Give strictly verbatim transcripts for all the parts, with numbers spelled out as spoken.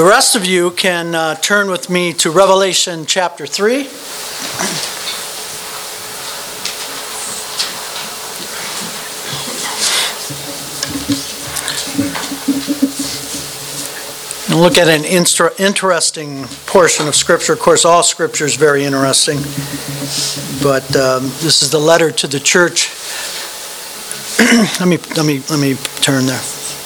the rest of you can uh, turn with me to Revelation chapter three. And look at an inter- interesting portion of Scripture. Of course, all Scripture is very interesting. But um, this is the letter to the church. let me let me let me turn there.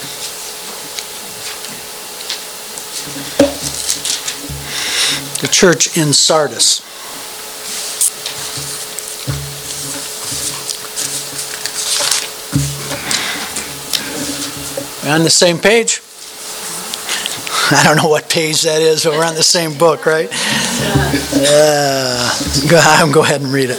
The church in Sardis. We're on the same page? I don't know what page that is, but we're on the same book, right? Uh, go, go ahead and read it.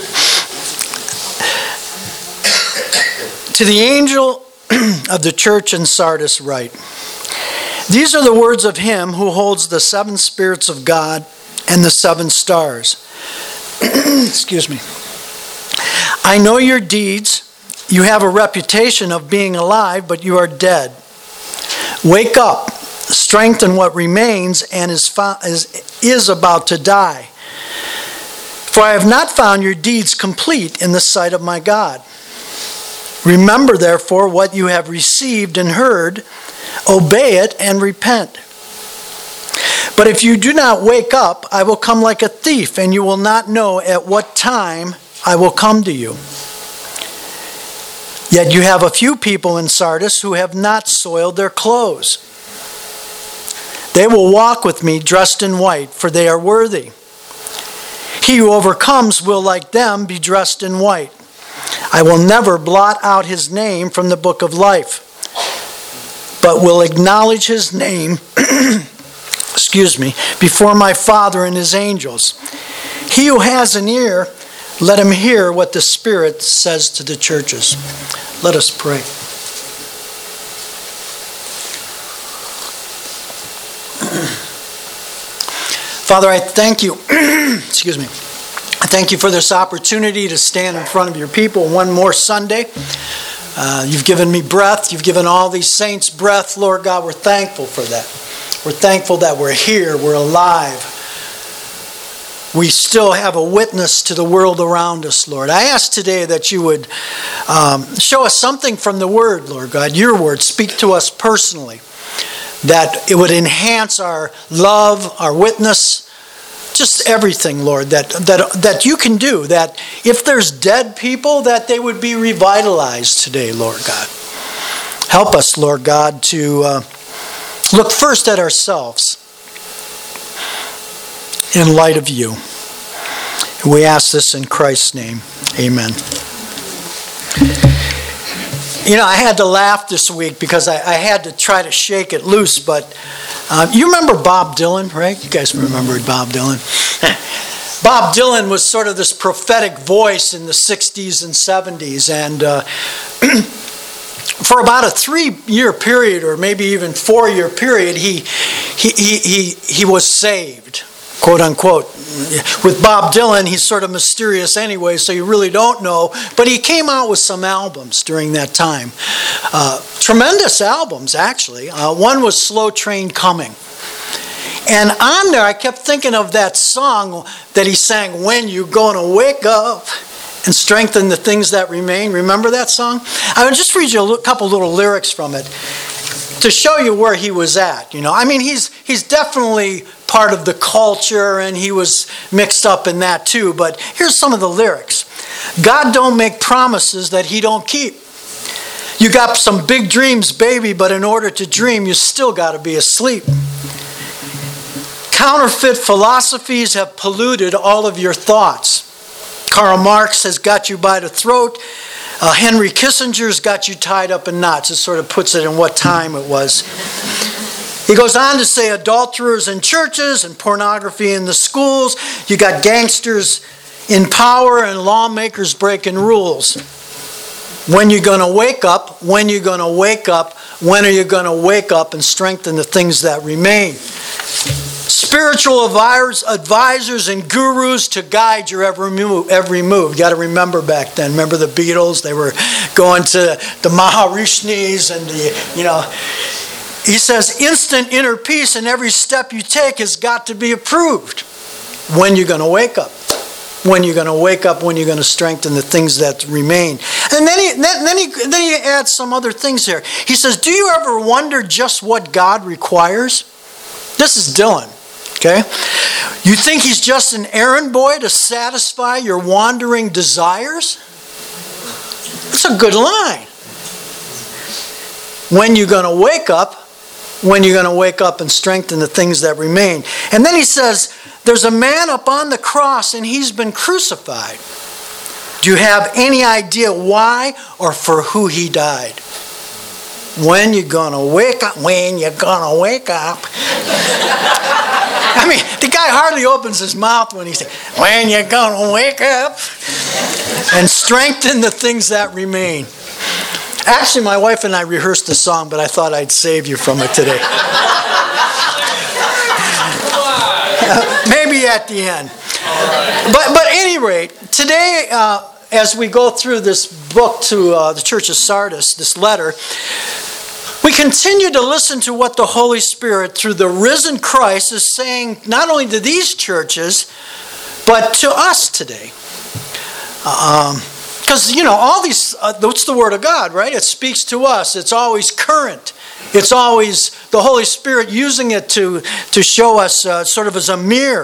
To the angel of the church in Sardis write, these are the words of him who holds the seven spirits of God and the seven stars. Excuse me. I know your deeds. You have a reputation of being alive, but you are dead. Wake up. Strengthen what remains and is, fo- is, is about to die. For I have not found your deeds complete in the sight of my God. Remember, therefore, what you have received and heard. Obey it and repent. But if you do not wake up, I will come like a thief, and you will not know at what time I will come to you. Yet you have a few people in Sardis who have not soiled their clothes. They will walk with me dressed in white, for they are worthy. He who overcomes will, like them, be dressed in white. I will never blot out his name from the book of life, but will acknowledge his name, excuse me, before my Father and his angels. He who has an ear, let him hear what the Spirit says to the churches. Let us pray. Father, I thank you, excuse me, I thank you for this opportunity to stand in front of your people one more Sunday. Uh, you've given me breath. You've given all these saints breath. Lord God, we're thankful for that. We're thankful that we're here. We're alive. We still have a witness to the world around us, Lord. I ask today that you would um, show us something from the Word, Lord God, your Word. Speak to us personally. That it would enhance our love, our witness, just everything, Lord, that, that, that you can do. That if there's dead people, that they would be revitalized today, Lord God. Help us, Lord God, to uh, look first at ourselves in light of you. We ask this in Christ's name. Amen. You know, I had to laugh this week because I, I had to try to shake it loose, but uh, you remember Bob Dylan, right? You guys remember Bob Dylan? Bob Dylan was sort of this prophetic voice in the sixties and seventies, and uh, for about a three-year period, or maybe even four-year period, he he he he, he was saved. Quote unquote. With Bob Dylan, he's sort of mysterious anyway, so you really don't know. But he came out with some albums during that time. Uh, tremendous albums, actually. Uh, one was Slow Train Coming. And on there, I kept thinking of that song that he sang, When You Gonna Wake Up and Strengthen the Things That Remain. Remember that song? I will just read you a couple little lyrics from it to show you where he was at. You know, I mean, he's he's definitely part of the culture, and he was mixed up in that too. But here's some of the lyrics. God don't make promises that he don't keep. You got some big dreams, baby, but in order to dream, you still got to be asleep. Counterfeit philosophies have polluted all of your thoughts. Karl Marx has got you by the throat. Uh, Henry Kissinger's got you tied up in knots. It sort of puts it in what time it was. He goes on to say adulterers in churches and pornography in the schools. You got gangsters in power and lawmakers breaking rules. When you going to wake up? When you going to wake up? When are you going to wake up and strengthen the things that remain? Spiritual advisors and gurus to guide your every move. Every move. You got to remember back then. Remember the Beatles? They were going to the Maharishis and the, you know, He says instant inner peace, and every step you take has got to be approved. When you're going to wake up. When you're going to wake up, when you're going to strengthen the things that remain. And then he, then, then, he, then he adds some other things here. He says, do you ever wonder just what God requires? This is Dylan, okay? You think he's just an errand boy to satisfy your wandering desires? That's a good line. When you're going to wake up, when you're going to wake up and strengthen the things that remain. And then he says, there's a man up on the cross and he's been crucified. Do you have any idea why or for who he died? When you're going to wake up, when you're going to wake up. I mean, the guy hardly opens his mouth when he says, when you're going to wake up and strengthen the things that remain. Actually, my wife and I rehearsed the song, but I thought I'd save you from it today. Maybe at the end. But, but at any rate, today, uh, as we go through this book to uh, the Church of Sardis, this letter, we continue to listen to what the Holy Spirit, through the risen Christ, is saying not only to these churches, but to us today. Um, because, you know, all these, uh, that's the Word of God, right? It speaks to us. It's always current. It's always the Holy Spirit using it to, to show us uh, sort of as a mirror.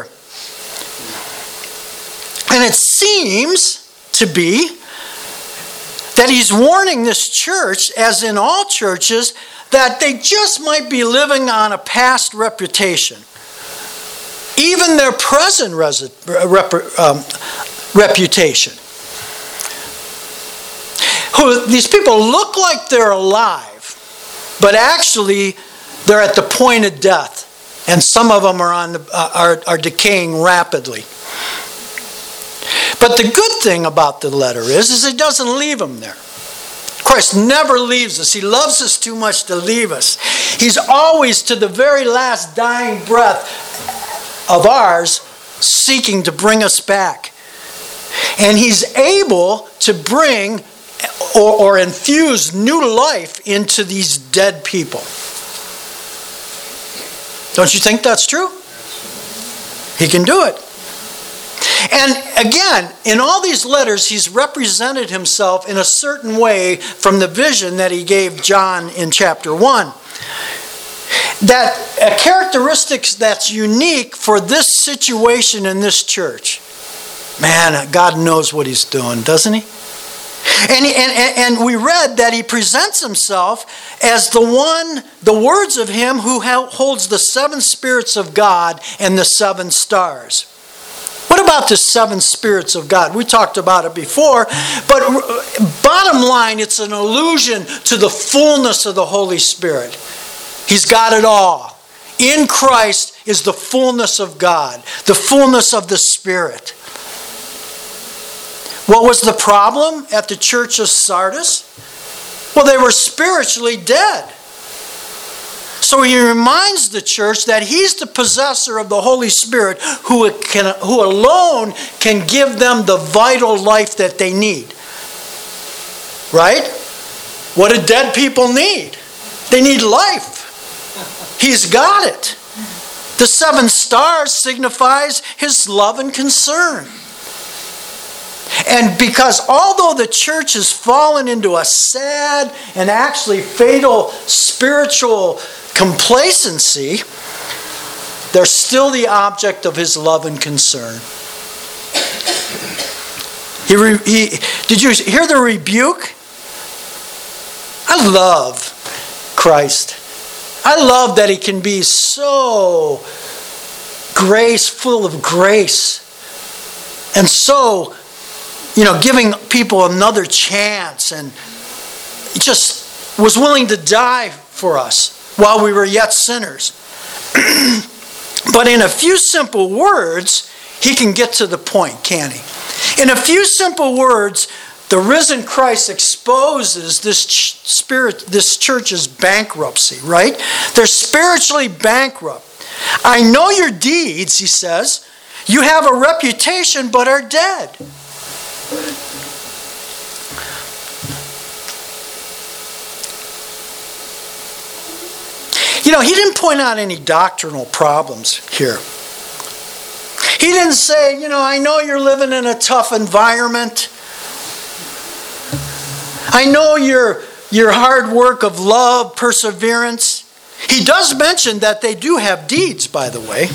And it seems to be that he's warning this church, as in all churches, that they just might be living on a past reputation. Even their present resi- rep- um, reputation. Who, these people look like they're alive, but actually they're at the point of death, and some of them are on the, uh, are, are decaying rapidly. But the good thing about the letter is, is it doesn't leave them there. Christ never leaves us. He loves us too much to leave us. He's always, to the very last dying breath of ours, seeking to bring us back. And he's able to bring or, or infuse new life into these dead people. Don't you think that's true? He can do it. And again, in all these letters, he's represented himself in a certain way from the vision that he gave John in chapter one. That a characteristic that's unique for this situation in this church. Man, God knows what he's doing, doesn't he? And, he, and, and we read that he presents himself as the one, the words of him who holds the seven spirits of God and the seven stars. What about the seven spirits of God? We talked about it before, but bottom line, it's an allusion to the fullness of the Holy Spirit. He's got it all. In Christ is the fullness of God, the fullness of the Spirit. What was the problem at the church of Sardis? Well, they were spiritually dead. So he reminds the church that he's the possessor of the Holy Spirit who, can, who alone can give them the vital life that they need. Right? What do dead people need? They need life. He's got it. The seven stars signifies his love and concern. And because although the church has fallen into a sad and actually fatal spiritual complacency, they're still the object of his love and concern. He, re, he, did you hear the rebuke? I love Christ. I love that he can be so grace, full of grace, and so, you know, giving people another chance, and just was willing to die for us while we were yet sinners. But in a few simple words, he can get to the point, can't he? In a few simple words, the risen Christ exposes this ch- spirit, this church's bankruptcy, right? They're spiritually bankrupt. I know your deeds, he says. You have a reputation but are dead. know, he didn't point out any doctrinal problems here. He didn't say, you know, I know you're living in a tough environment. I know your, your hard work of love, perseverance. He does mention that they do have deeds, by the way.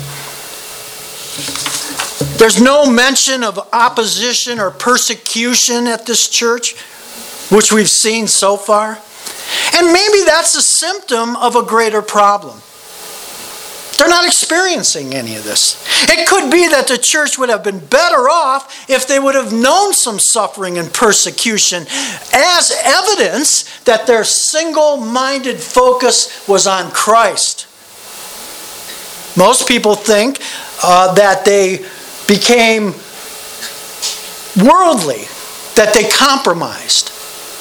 There's no mention of opposition or persecution at this church, which we've seen so far. And maybe that's a symptom of a greater problem. They're not experiencing any of this. It could be that the church would have been better off if they would have known some suffering and persecution as evidence that their single-minded focus was on Christ. Most people think uh, that they became worldly, that they compromised,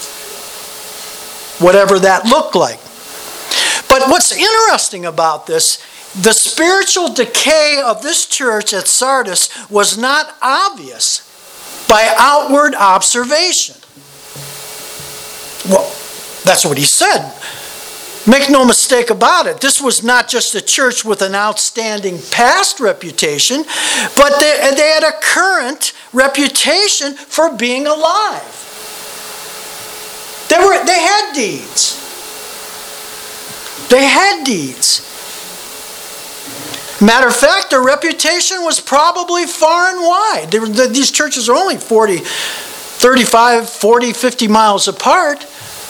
whatever that looked like. But what's interesting about this, the spiritual decay of this church at Sardis was not obvious by outward observation. Well, that's what he said. Make no mistake about it. This was not just a church with an outstanding past reputation, but they, they had a current reputation for being alive. They were, they had deeds. They had deeds. Matter of fact, their reputation was probably far and wide. They were, these churches are only forty, thirty-five, forty, fifty miles apart.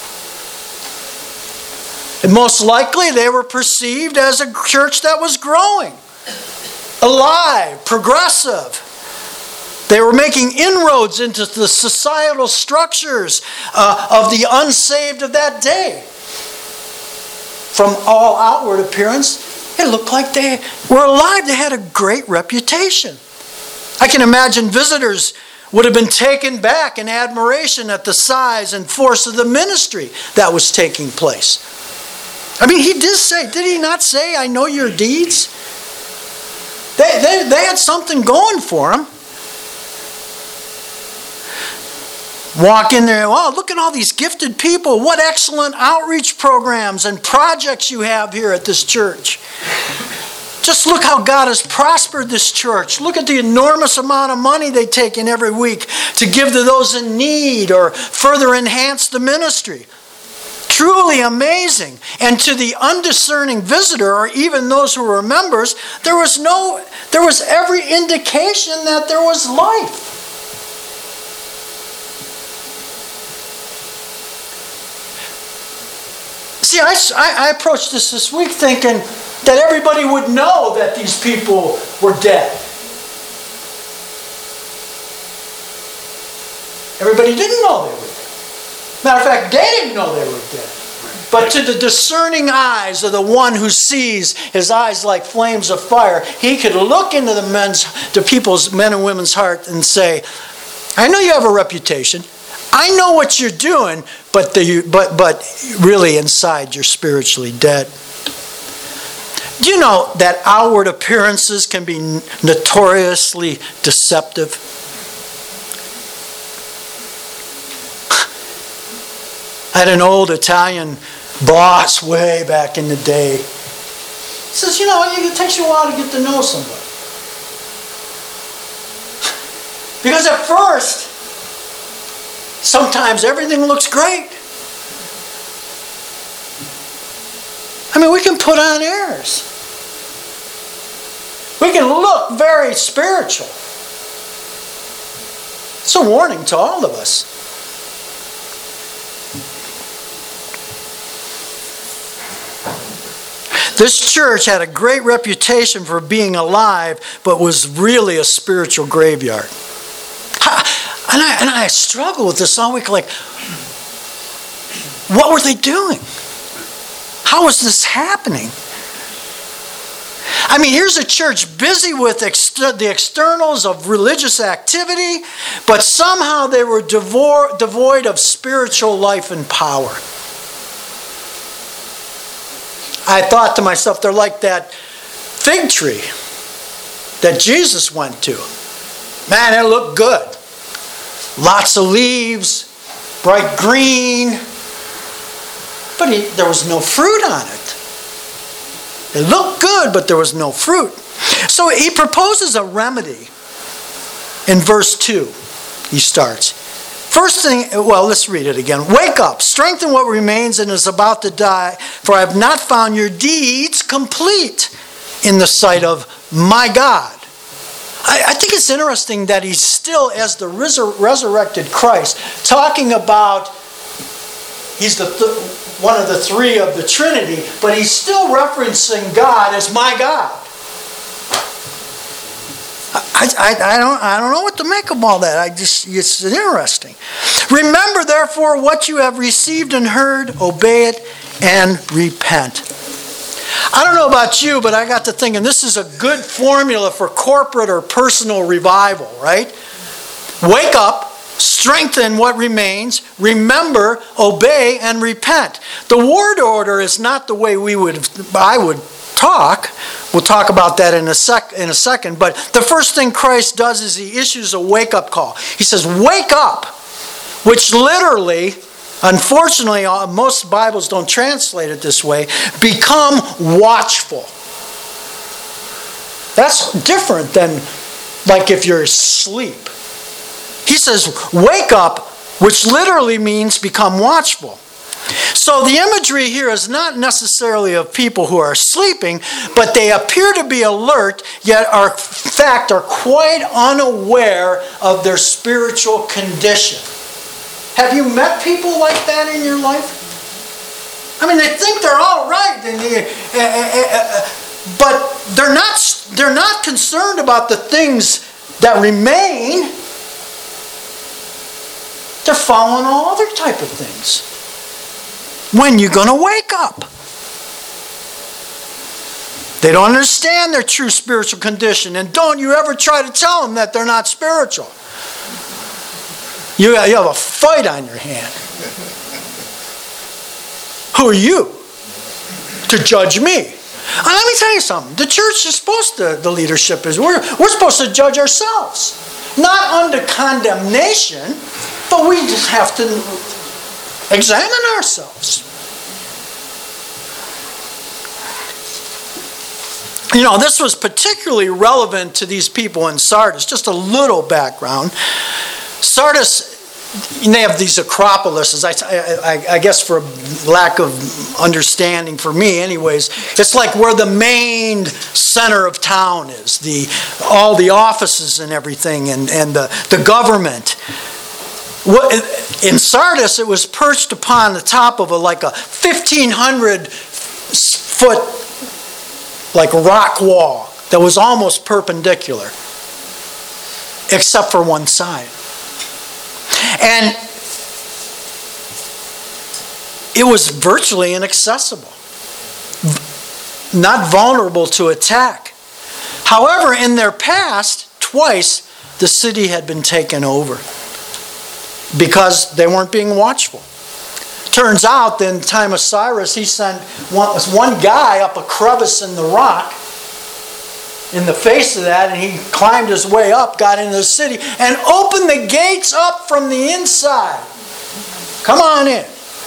And most likely they were perceived as a church that was growing, alive, progressive. They were making inroads into the societal structures uh, of the unsaved of that day. From all outward appearance, it looked like they were alive. They had a great reputation. I can imagine visitors would have been taken back in admiration at the size and force of the ministry that was taking place. I mean, he did say, did he not say, I know your deeds? They, they, they had something going for them. Walk in there, oh, look at all these gifted people. What excellent outreach programs and projects you have here at this church. Just look how God has prospered this church. Look at the enormous amount of money they take in every week to give to those in need or further enhance the ministry. Truly amazing. And to the undiscerning visitor, or even those who were members, there was no, there was every indication that there was life. See, I, I approached this this week thinking that everybody would know that these people were dead. Everybody didn't know they were dead. Matter of fact, they didn't know they were dead. But to the discerning eyes of the one who sees his eyes like flames of fire, he could look into the men's, the people's, men and women's heart and say, I know you have a reputation. I know what you're doing, but the, but but really inside you're spiritually dead. Do you know that outward appearances can be notoriously deceptive? I had an old Italian boss way back in the day. He says, you know, it takes you a while to get to know somebody. Because at first, sometimes everything looks great. I mean, we can put on airs. We can look very spiritual. It's a warning to all of us. This church had a great reputation for being alive, but was really a spiritual graveyard. And I, and I struggle with this all week, like, what were they doing? How was this happening? I mean, here's a church busy with ex- the externals of religious activity, but somehow they were devo- devoid of spiritual life and power. I thought to myself, they're like that fig tree that Jesus went to. Man, it looked good. Lots of leaves, bright green, but he, there was no fruit on it. It looked good, but there was no fruit. So he proposes a remedy in verse two. He starts. First thing, well, let's read it again. Wake up, strengthen what remains and is about to die, for I have not found your deeds complete in the sight of my God. I, I think it's interesting that he's still, as the resur- resurrected Christ, talking about, he's the th- one of the three of the Trinity, but he's still referencing God as my God. I, I, I don't I don't know what to make of all that. I just it's interesting. Remember, therefore, what you have received and heard, obey it and repent. I don't know about you, but I got to thinking this is a good formula for corporate or personal revival, right? Wake up, strengthen what remains, remember, obey, and repent. The word order is not the way we would I would talk. We'll talk about that in a sec in a second. But the first thing Christ does is he issues a wake-up call. He says, wake up, which literally, unfortunately, most Bibles don't translate it this way, become watchful. That's different than like if you're asleep. He says, wake up, which literally means become watchful. So the imagery here is not necessarily of people who are sleeping, but they appear to be alert, yet are, in fact, are quite unaware of their spiritual condition. Have you met people like that in your life? I mean, they think they're all right, and they, uh, uh, uh, but they're not, they're not concerned about the things that remain. They're following all other type of things. When you're going to wake up? They don't understand their true spiritual condition, and don't you ever try to tell them that they're not spiritual. You, you have a fight on your hand. Who are you to judge me? And let me tell you something. The church is supposed to, the leadership is, we're, we're supposed to judge ourselves. Not under condemnation, but we just have to examine ourselves. You know, this was particularly relevant to these people in Sardis. Just a little background. Sardis, they have these acropolises. I, I, I guess for lack of understanding for me anyways, it's like where the main center of town is. The all the offices and everything and, and the, the government. In Sardis, it was perched upon the top of a like a fifteen hundred foot like rock wall that was almost perpendicular, except for one side. And it was virtually inaccessible, not vulnerable to attack. However, in their past, twice, the city had been taken over because they weren't being watchful. Turns out, in the time of Cyrus, he sent one, one guy up a crevice in the rock, in the face of that, and he climbed his way up, got into the city, and opened the gates up from the inside. Come on in.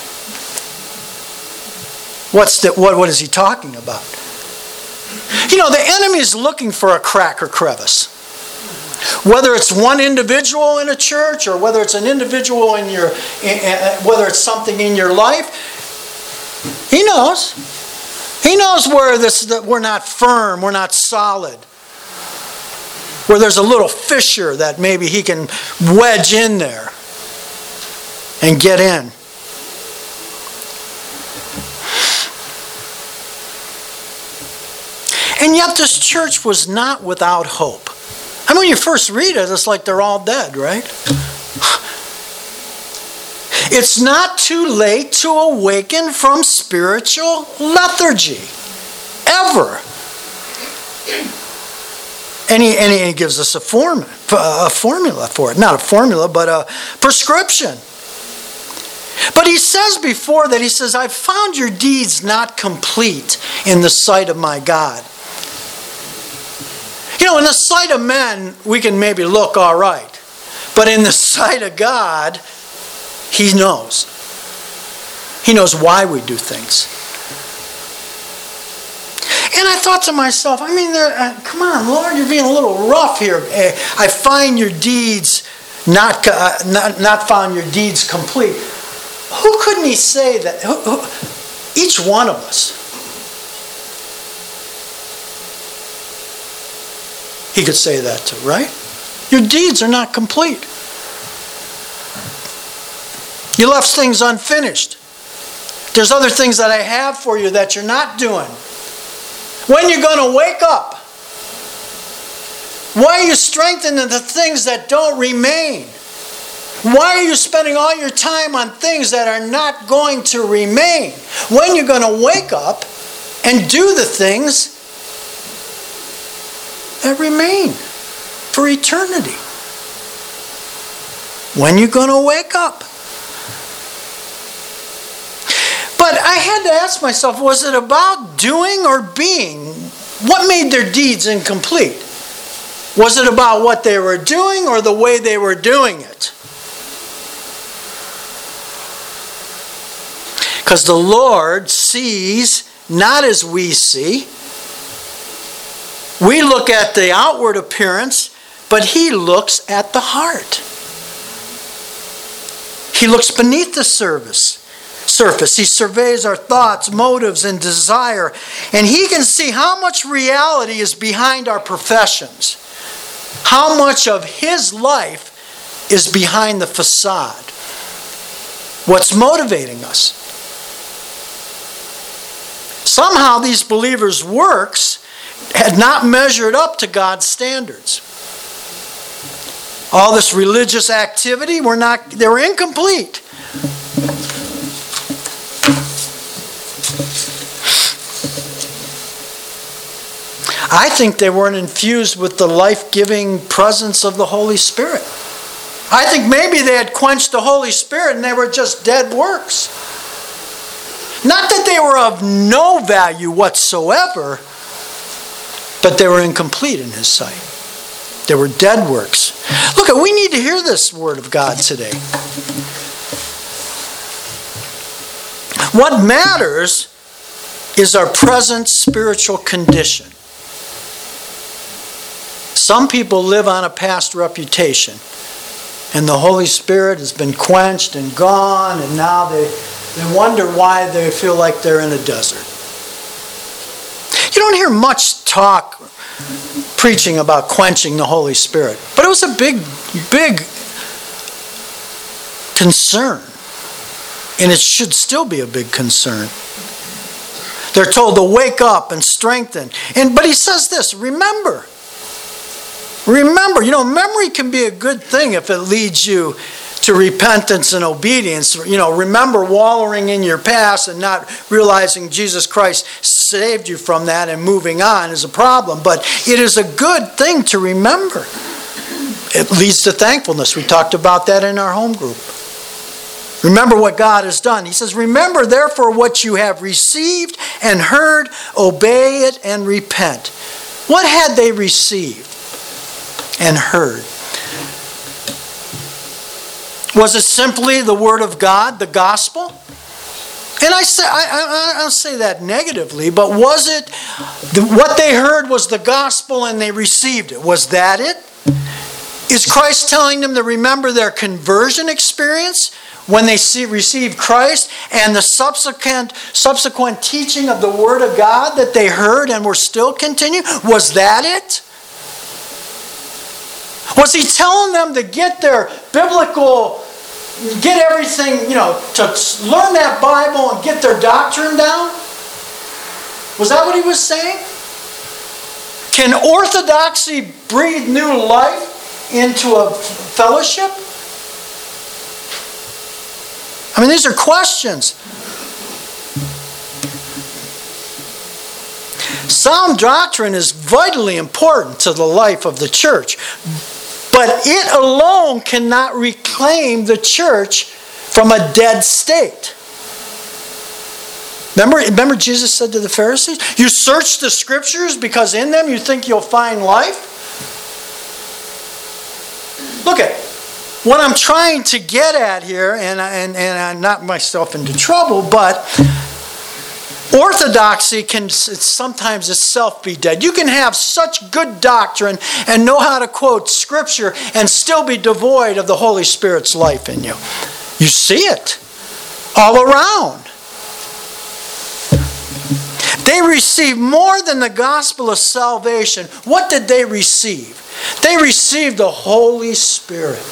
What's the, what, what is he talking about? You know, the enemy is looking for a crack or crevice. Whether it's one individual in a church or whether it's an individual in your, whether it's something in your life, he knows. He knows where this that we're not firm, we're not solid. Where there's a little fissure that maybe he can wedge in there and get in. And yet this church was not without hope. I mean, when you first read it, it's like they're all dead, right? It's not too late to awaken from spiritual lethargy. Ever. And he, and he gives us a, form, a formula for it. Not a formula, but a prescription. But he says before that, he says, I've found your deeds not complete in the sight of my God. You know, in the sight of men, we can maybe look all right. But in the sight of God, he knows. He knows why we do things. And I thought to myself, I mean, uh, come on, Lord, you're being a little rough here. Uh, I find your deeds not, uh, not not found your deeds complete. Who couldn't he say that? Who, who, each one of us. He could say that to, right? Your deeds are not complete. You left things unfinished. There's other things that I have for you that you're not doing. When you're going to wake up? Why are you strengthening the things that don't remain? Why are you spending all your time on things that are not going to remain? When you're going to wake up and do the things that remain for eternity. When you're going to wake up. But I had to ask myself, was it about doing or being? What made their deeds incomplete? Was it about what they were doing or the way they were doing it? Because the Lord sees not as we see. We look at the outward appearance, but He looks at the heart. He looks beneath the surface. Surface. He surveys our thoughts, motives, and desire, and He can see how much reality is behind our professions. How much of His life is behind the facade. What's motivating us? Somehow these believers' works had not measured up to God's standards. All this religious activity were not, they were incomplete. I think they weren't infused with the life-giving presence of the Holy Spirit. I think maybe they had quenched the Holy Spirit and they were just dead works. Not that they were of no value whatsoever, but they were incomplete in His sight. They were dead works. Look, we need to hear this Word of God today. What matters is our present spiritual condition. Some people live on a past reputation, and the Holy Spirit has been quenched and gone, and now they, they wonder why they feel like they're in a desert. You don't hear much talk, preaching about quenching the Holy Spirit, but it was a big, big concern, and it should still be a big concern. They're told to wake up and strengthen, and but He says this: remember. Remember, you know, memory can be a good thing if it leads you to repentance and obedience. You know, remember wallowing in your past and not realizing Jesus Christ saved you from that and moving on is a problem. But it is a good thing to remember. It leads to thankfulness. We talked about that in our home group. Remember what God has done. He says, remember therefore what you have received and heard, obey it and repent. What had they received and heard? Was it simply the Word of God, the gospel? And I say I, I, I don't say that negatively, but was it the, what they heard was the gospel and they received it? Was that it? Is Christ telling them to remember their conversion experience when they see, received Christ and the subsequent subsequent teaching of the Word of God that they heard and were still continuing? Was that it? Was He telling them to get their biblical, get everything, you know, to learn that Bible and get their doctrine down? Was that what He was saying? Can orthodoxy breathe new life into a fellowship? I mean, these are questions. Sound doctrine is vitally important to the life of the church. But it alone cannot reclaim the church from a dead state. Remember, remember Jesus said to the Pharisees, you search the Scriptures because in them you think you'll find life? Look at what I'm trying to get at here, and, and, and I'm not myself into trouble, but Orthodoxy can sometimes itself be dead. You can have such good doctrine and know how to quote Scripture and still be devoid of the Holy Spirit's life in you. You see it all around. They received more than the gospel of salvation. What did they receive? They received the Holy Spirit,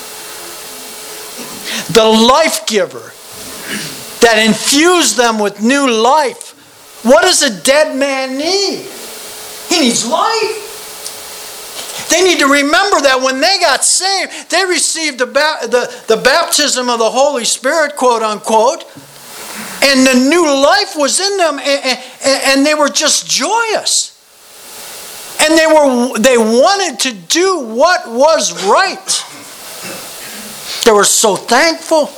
the life giver that infused them with new life. What does a dead man need? He needs life. They need to remember that when they got saved, they received the, ba- the, the baptism of the Holy Spirit, quote unquote, and the new life was in them, and, and, and they were just joyous. And they were they wanted to do what was right. They were so thankful.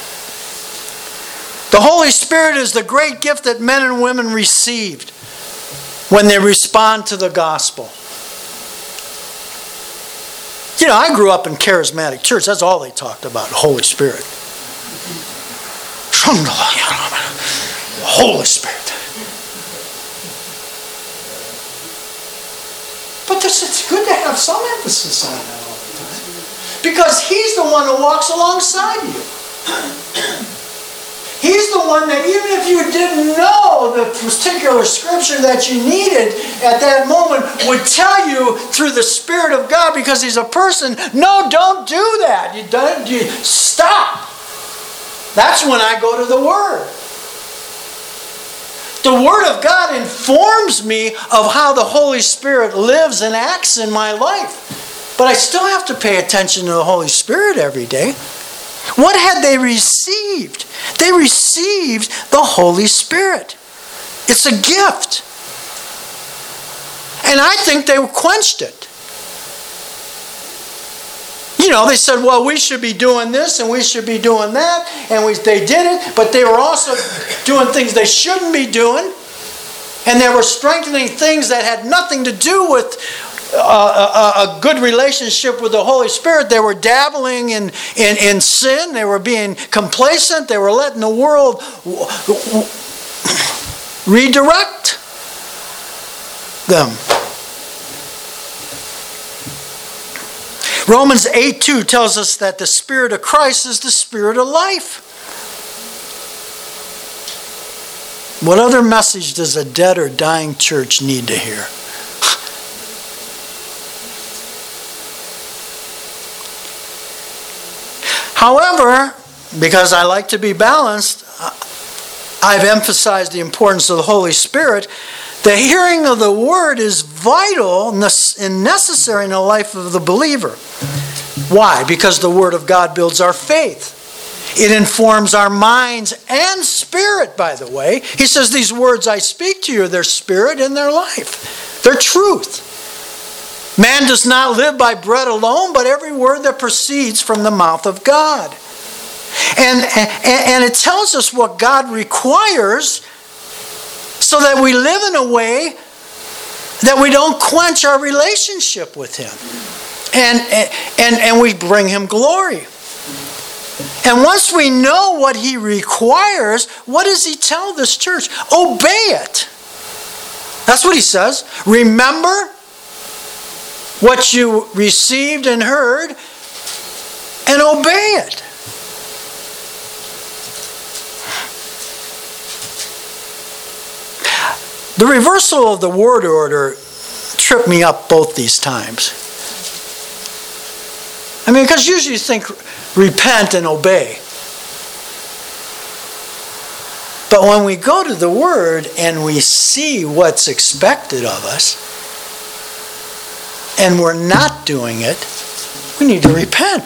The Holy Spirit is the great gift that men and women received when they respond to the gospel. You know, I grew up in charismatic church. That's all they talked about, the Holy Spirit. Holy Spirit. But this, it's good to have some emphasis on that all the time. Because He's the one who walks alongside you. He's the one that even if you didn't know the particular scripture that you needed at that moment would tell you through the Spirit of God, because He's a person. No, don't do that. You don't. You stop. That's when I go to the Word. The Word of God informs me of how the Holy Spirit lives and acts in my life. But I still have to pay attention to the Holy Spirit every day. What had they received? They received the Holy Spirit. It's a gift. And I think they quenched it. You know, they said, well, we should be doing this and we should be doing that. And we, they did it, but they were also doing things they shouldn't be doing. And they were strengthening things that had nothing to do with uh, a, a good relationship with the Holy Spirit. They were dabbling in, in, in sin. They were being complacent. They were letting the world redirect them. Romans eight two tells us that the Spirit of Christ is the Spirit of life. What other message does a dead or dying church need to hear? However, because I like to be balanced, I've emphasized the importance of the Holy Spirit. The hearing of the Word is vital and necessary in the life of the believer. Why? Because the Word of God builds our faith. It informs our minds and spirit, by the way. He says, these words I speak to you, they're spirit and their life. They're truth. Man does not live by bread alone, but every word that proceeds from the mouth of God. And, and, and it tells us what God requires so that we live in a way that we don't quench our relationship with Him. And, and, and we bring Him glory. And once we know what He requires, what does He tell this church? Obey it. That's what He says. Remember what you received and heard, and obey it. The reversal of the word order tripped me up both these times. I mean, because usually you think repent and obey. But when we go to the Word and we see what's expected of us, and we're not doing it, we need to repent.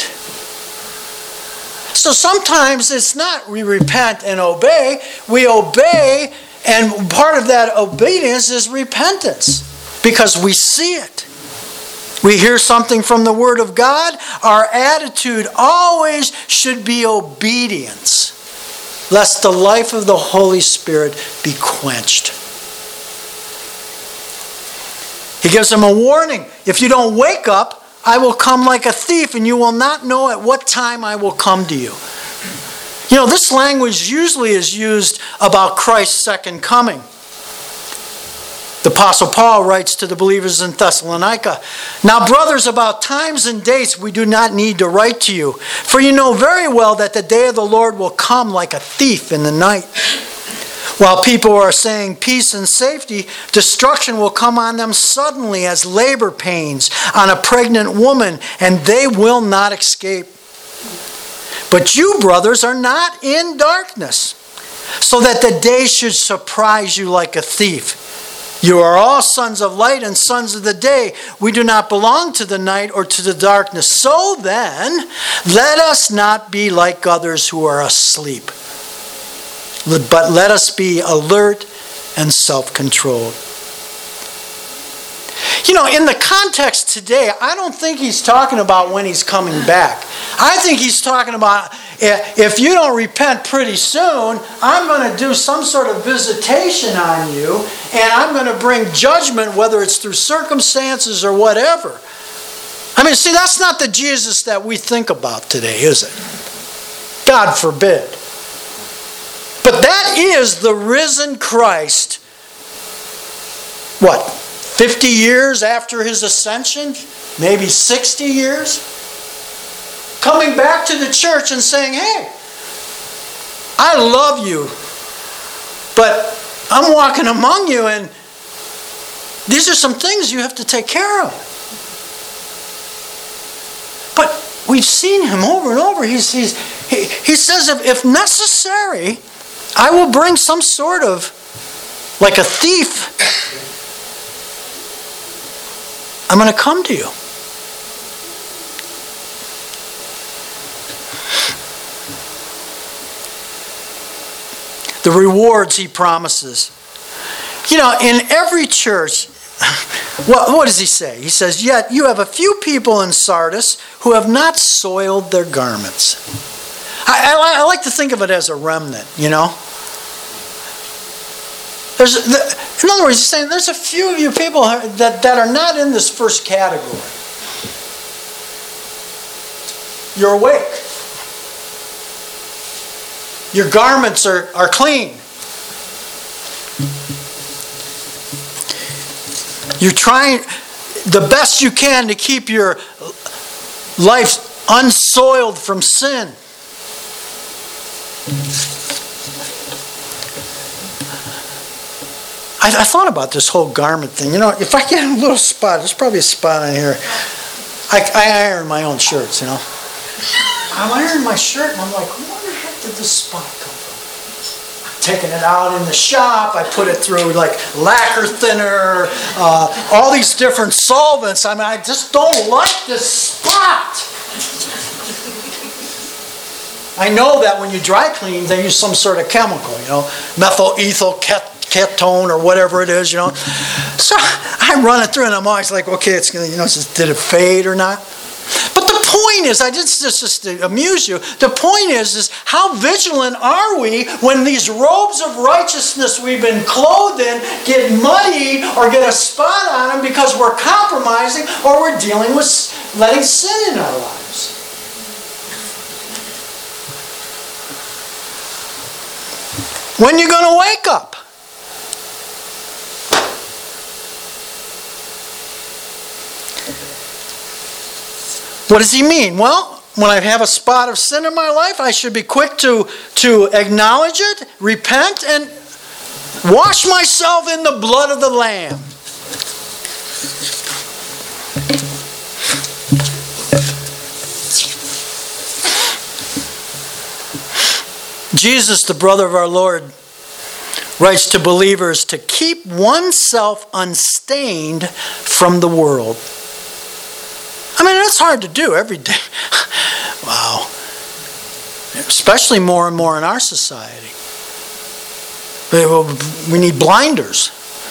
So sometimes it's not we repent and obey, we obey, and part of that obedience is repentance, because we see it. We hear something from the Word of God, our attitude always should be obedience, lest the life of the Holy Spirit be quenched. He gives them a warning. If you don't wake up, I will come like a thief, and you will not know at what time I will come to you. You know, this language usually is used about Christ's second coming. The Apostle Paul writes to the believers in Thessalonica, "Now, brothers, about times and dates we do not need to write to you, for you know very well that the day of the Lord will come like a thief in the night. While people are saying peace and safety, destruction will come on them suddenly as labor pains on a pregnant woman, and they will not escape. But you, brothers, are not in darkness, so that the day should surprise you like a thief. You are all sons of light and sons of the day. We do not belong to the night or to the darkness. So then, let us not be like others who are asleep, but let us be alert and self-controlled." You know, in the context today, I don't think he's talking about when he's coming back. I think he's talking about if you don't repent pretty soon, I'm going to do some sort of visitation on you, and I'm going to bring judgment, whether it's through circumstances or whatever. I mean, see, that's not the Jesus that we think about today, is it? God forbid. But that is the risen Christ, what, fifty years after his ascension? Maybe sixty years? Coming back to the church and saying, "Hey, I love you, but I'm walking among you, and these are some things you have to take care of." But we've seen him over and over. He's, he's, he, he says, if, if necessary, I will bring some sort of, like a thief, I'm going to come to you. The rewards he promises. You know, in every church, what, what does he say? He says, "Yet you have a few people in Sardis who have not soiled their garments." I, I, I like to think of it as a remnant, you know. There's, the, in other words, he's saying there's a few of you people that, that are not in this first category. You're awake. Your garments are, are clean. You're trying the best you can to keep your life unsoiled from sin. I, I thought about this whole garment thing. You know, if I get a little spot, there's probably a spot on here. I, I iron my own shirts, you know. I'm ironing my shirt and I'm like, where the heck did this spot come from? I'm taking it out in the shop. I put it through like lacquer thinner, uh, all these different solvents. I mean, I just don't like this spot. I know that when you dry clean, they use some sort of chemical, you know, methyl ethyl ketone or whatever it is, you know. So I'm running through and I'm always like, okay, it's gonna, you know, did it fade or not? But the point is, I just, just just to amuse you, the point is, is how vigilant are we when these robes of righteousness we've been clothed in get muddy or get a spot on them because we're compromising or we're dealing with letting sin in our lives. When are you going to wake up? What does he mean? Well, when I have a spot of sin in my life, I should be quick to, to acknowledge it, repent, and wash myself in the blood of the Lamb. Jesus, the brother of our Lord, writes to believers to keep oneself unstained from the world. I mean, that's hard to do every day. Wow. Especially more and more in our society. We need blinders.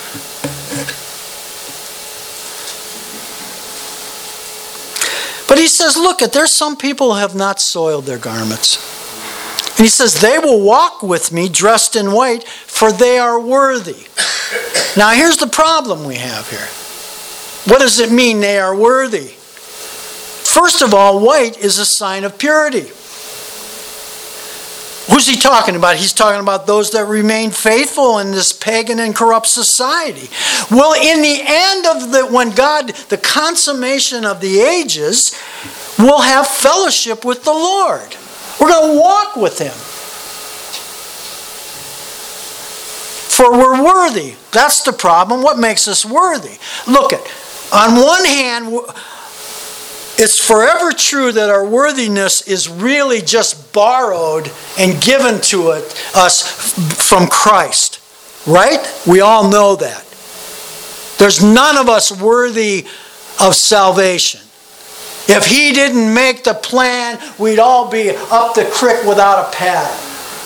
But he says, look, there's some people who have not soiled their garments. And he says, they will walk with me dressed in white, for they are worthy. Now, here's the problem we have here. What does it mean they are worthy? First of all, white is a sign of purity. Who's he talking about? He's talking about those that remain faithful in this pagan and corrupt society. Well, in the end of the, when God, the consummation of the ages, we'll have fellowship with the Lord. We're going to walk with Him. For we're worthy. That's the problem. What makes us worthy? Look at, on one hand, it's forever true that our worthiness is really just borrowed and given to it, us from Christ. Right? We all know that. There's none of us worthy of salvation. If He didn't make the plan, we'd all be up the creek without a paddle.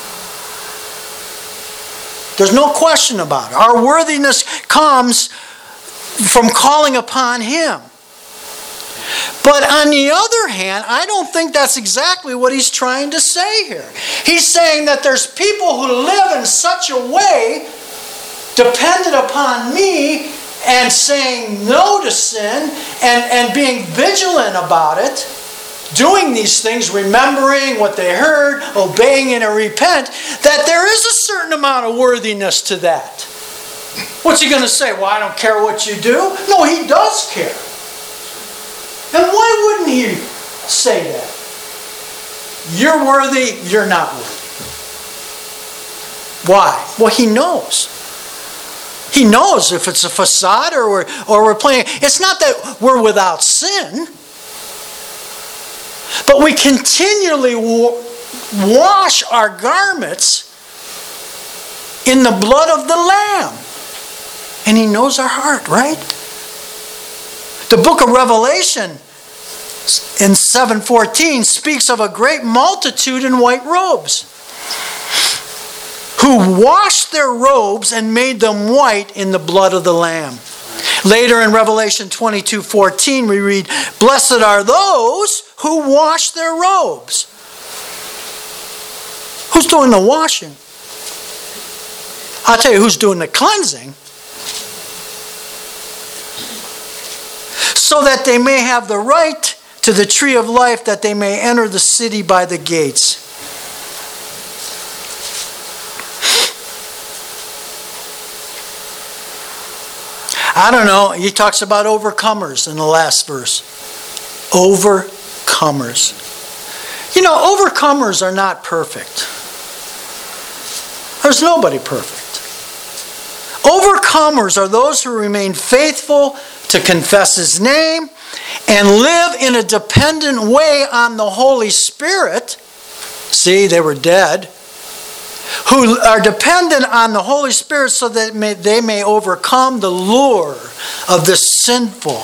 There's no question about it. Our worthiness comes from calling upon Him. But on the other hand, I don't think that's exactly what he's trying to say here. He's saying that there's people who live in such a way, dependent upon me, and saying no to sin, and, and being vigilant about it, doing these things, remembering what they heard, obeying and repent, that there is a certain amount of worthiness to that. What's he going to say? Well, I don't care what you do. No, he does care. And why wouldn't he say that? You're worthy, you're not worthy. Why? Well, he knows. He knows if it's a facade or we're, or we're playing. It's not that we're without sin, but we continually wa- wash our garments in the blood of the Lamb. And He knows our heart, right? The book of Revelation in seven fourteen speaks of a great multitude in white robes who washed their robes and made them white in the blood of the Lamb. Later in Revelation twenty-two fourteen we read, "Blessed are those who wash their robes." Who's doing the washing? I'll tell you who's doing the cleansing. So that they may have the right to the tree of life, that they may enter the city by the gates. I don't know, he talks about overcomers in the last verse. Overcomers. You know, overcomers are not perfect. There's nobody perfect. Overcomers are those who remain faithful to confess His name and live in a dependent way on the Holy Spirit. See, they were dead. Who are dependent on the Holy Spirit so that may, they may overcome the lure of this sinful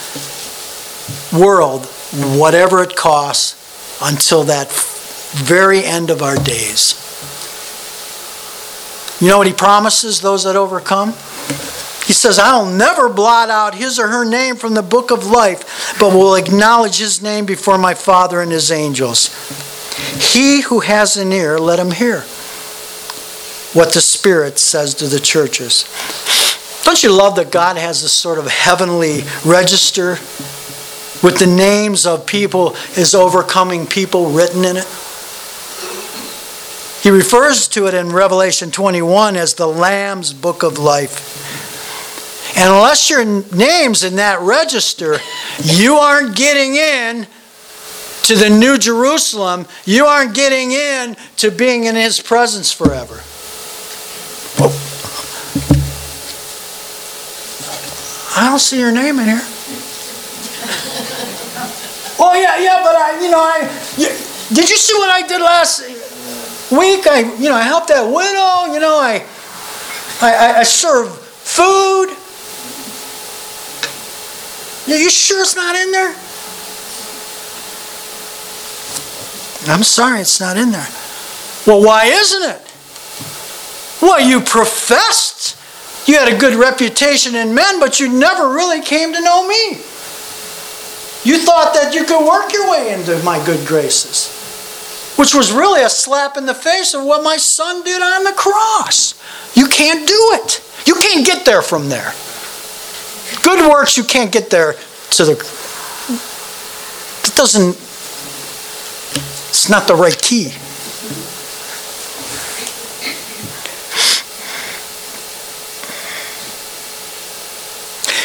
world, whatever it costs, until that very end of our days. You know what He promises those that overcome? He says, "I'll never blot out his or her name from the book of life, but will acknowledge his name before my Father and His angels. He who has an ear, let him hear what the Spirit says to the churches." Don't you love that God has this sort of heavenly register with the names of people, His overcoming people, written in it? He refers to it in Revelation twenty-one as the Lamb's book of life. And unless your name's in that register, you aren't getting in to the New Jerusalem. You aren't getting in to being in His presence forever. Oh. I don't see your name in here. Oh yeah, yeah, but I, you know, I. You, did you see what I did last week? I, you know, I helped that widow. You know, I, I, I served food. Are you sure it's not in there? I'm sorry, it's not in there. Well, why isn't it? Well, you professed you had a good reputation in men, but you never really came to know me. You thought that you could work your way into my good graces, which was really a slap in the face of what my Son did on the cross. You can't do it. You can't get there from there. Good works, you can't get there to the... It doesn't... It's not the right key.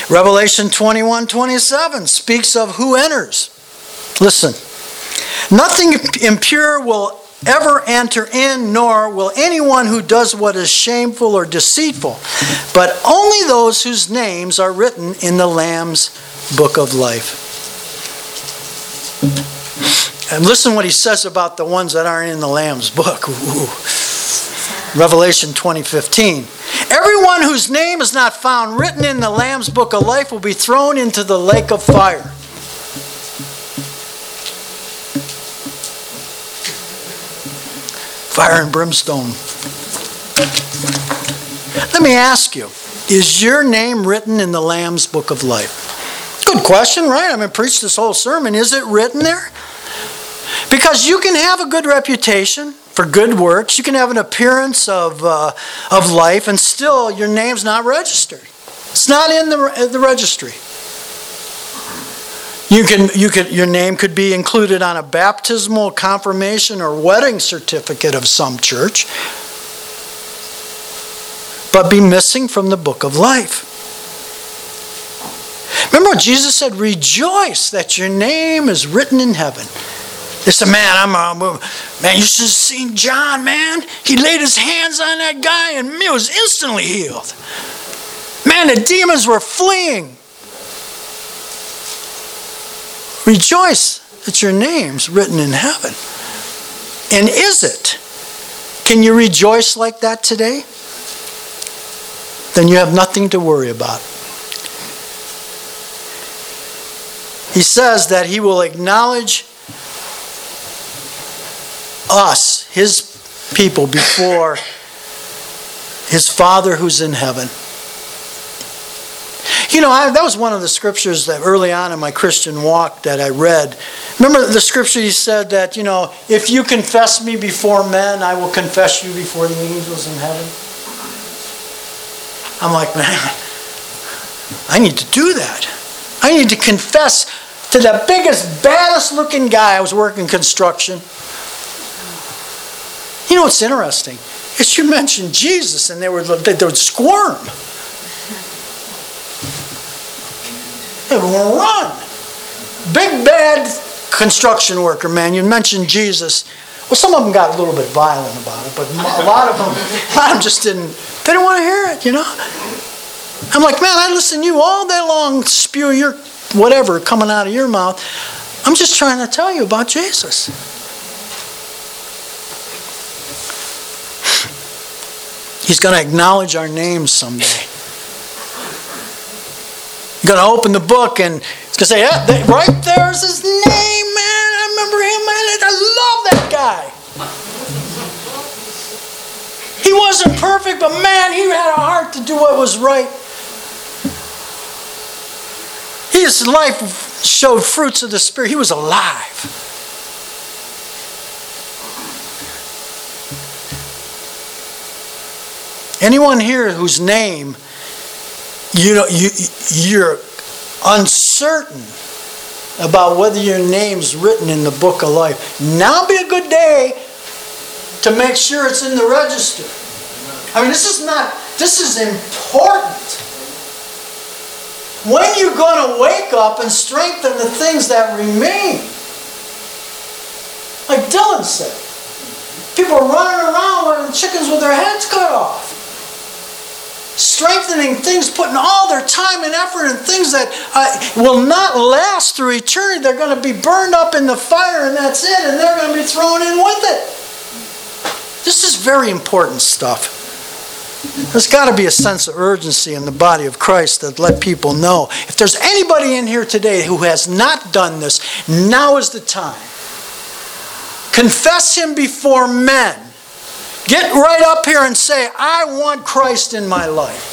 Revelation twenty-one twenty-seven speaks of who enters. Listen. Nothing impure will ever enter in, nor will anyone who does what is shameful or deceitful, but only those whose names are written in the Lamb's book of life. And listen what he says about the ones that aren't in the Lamb's book. Ooh. Revelation twenty fifteen. Everyone whose name is not found written in the Lamb's book of life will be thrown into the lake of fire. Fire and brimstone. Let me ask you, is your name written in the Lamb's book of life? Good question, right? I mean, preach this whole sermon. Is it written there? Because you can have a good reputation for good works. You can have an appearance of, uh, of life, and still your name's not registered. It's not in the, the registry. You can, you could, your name could be included on a baptismal, confirmation, or wedding certificate of some church, but be missing from the book of life. Remember what Jesus said? Rejoice that your name is written in heaven. They said, man, I'm a, man, you should have seen John, man. He laid his hands on that guy and he was instantly healed. Man, the demons were fleeing. Rejoice that your name's written in heaven. And is it? Can you rejoice like that today? Then you have nothing to worry about. He says that he will acknowledge us, his people, before his Father who's in heaven. You know, I, that was one of the scriptures that early on in my Christian walk that I read. Remember the scripture he said that, you know, if you confess me before men, I will confess you before the angels in heaven. I'm like, man, I need to do that. I need to confess to the biggest, baddest looking guy. I was working construction. You know what's interesting? Is you mentioned Jesus and they would, they would squirm. They would run. Big bad construction worker, man. You mentioned Jesus. Well, some of them got a little bit violent about it, but a lot of them, a lot of them just didn't, they didn't want to hear it, you know? I'm like, man, I listen to you all day long spew your whatever coming out of your mouth. I'm just trying to tell you about Jesus. He's going to acknowledge our names someday. You're going to open the book and it's going to say, yeah, they, right there's his name, man. I remember him, man. I love that guy. He wasn't perfect, but man, he had a heart to do what was right. His life showed fruits of the Spirit. He was alive. Anyone here whose name you know you you're uncertain about whether your name's written in the book of life, now be a good day to make sure it's in the register. I mean, this is not this is important. When you're going to wake up and strengthen the things that remain. Like Dylan said, people are running around with chickens with their heads cut off. Strengthening things, putting all their time and effort in things that uh, will not last through eternity. They're going to be burned up in the fire and that's it, and they're going to be thrown in with it. This is very important stuff. There's got to be a sense of urgency in the body of Christ that let people know. If there's anybody in here today who has not done this, now is the time. Confess him before men. Get right up here and say, I want Christ in my life.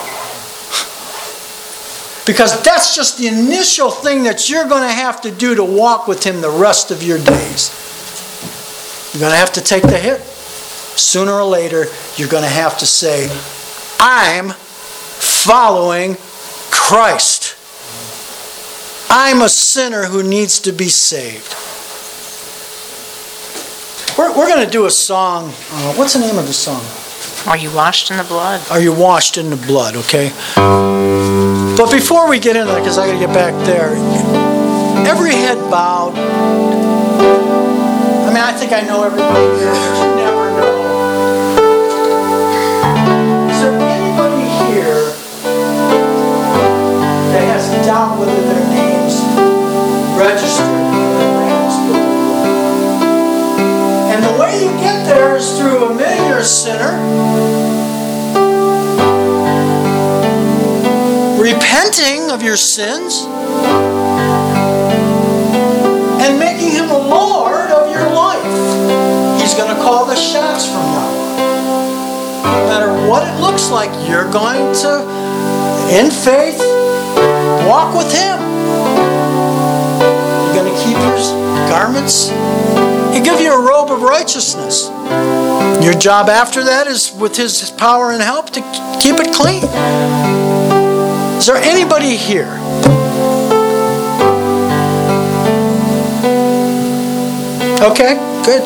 Because that's just the initial thing that you're going to have to do to walk with him the rest of your days. You're going to have to take the hit. Sooner or later, you're going to have to say, I'm following Christ. I'm a sinner who needs to be saved. We're, we're going to do a song. Uh, what's the name of the song? Are you washed in the blood? Are you washed in the blood, okay? But before we get into that, because I got to get back there, every head bowed. I mean, I think I know everybody here, but you never know. Is there anybody here that has doubt whether their name's registered in the Lamb's Book of Life? And the way you get there is through admitting you're a sinner, repenting of your sins, and making Him the Lord of your life. He's going to call the shots from now on. No matter what it looks like, you're going to, in faith, walk with Him. You're going to keep your garments. He'll give you a robe of righteousness. Your job after that is, with His power and help, to keep it clean. Is there anybody here? Okay, good.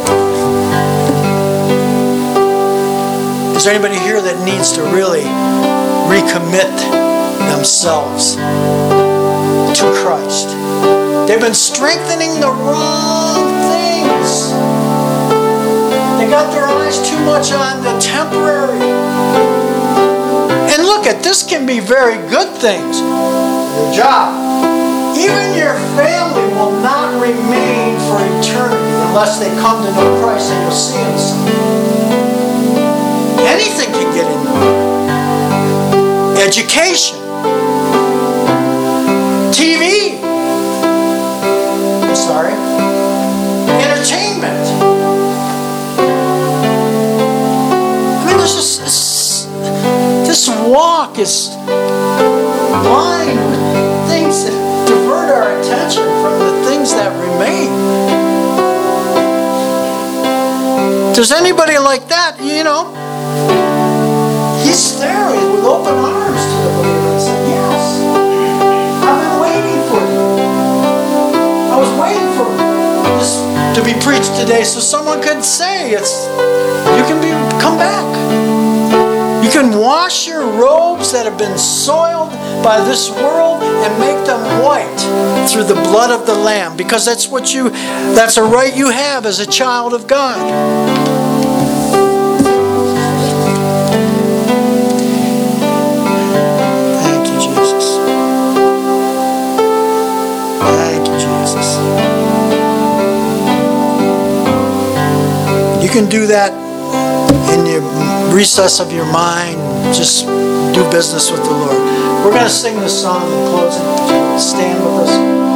Is there anybody here that needs to really recommit themselves to Christ? They've been strengthening the wrong things. They got their eyes too much on the temporary. And look at this, can be very good things. Your job. Even your family will not remain for eternity unless they come to know Christ and you'll see Him someday. Anything can get in the way. Education. T V. I'm sorry. Entertainment. I mean, there's just this, this walk is lined with things that divert our attention from the things that remain. If there's anybody like that, you know, He's there with open arms to the believer and saying, yes, I've been waiting for you. I was waiting for this to be preached today so someone could say, it's, you can be come back. You can wash your robes that have been soiled by this world and make them white through the blood of the Lamb, because that's what you that's a right you have as a child of God. Thank you, Jesus. Thank you, Jesus. You can do that in your recess of your mind. Just do business with the Lord. We're going to sing this song in closing. Stand with us.